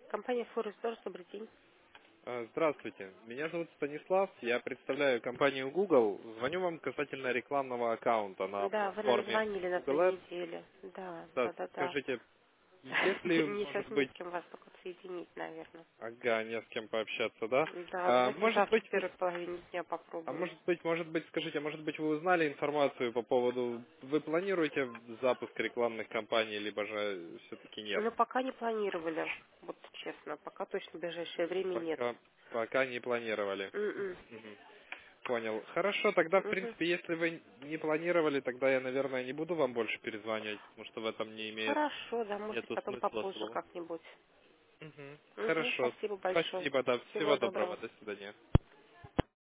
Компания Форестор, добрый день. Здравствуйте, меня зовут Станислав, я представляю компанию Google. Звоню вам касательно рекламного аккаунта на Да, вы нам платформе звонили на той Google Ads. неделе. Да, Да, да, да, да. скажите, есть ли, Мне сейчас может не быть, с кем вас только соединить, наверное. ага, не с кем пообщаться, да? Да, давайте Может завтра быть, в первой половине дня попробуем. скажите, может быть, вы узнали информацию по поводу, вы планируете запуск рекламных кампаний, либо же все-таки нет? Но пока не планировали, вот честно, пока точно в ближайшее время нет. Пока не планировали. М-м. Мгм. Понял. Хорошо, тогда, в Мгм. принципе, если вы не планировали, тогда я, наверное, не буду вам больше перезванивать, потому что в этом не имеет Хорошо, да, может быть, нету потом смысла попозже особо. как-нибудь. Мгм. Мгм. Хорошо. Спасибо большое. Спасибо, да. Всего Всего доброго. доброго. До свидания.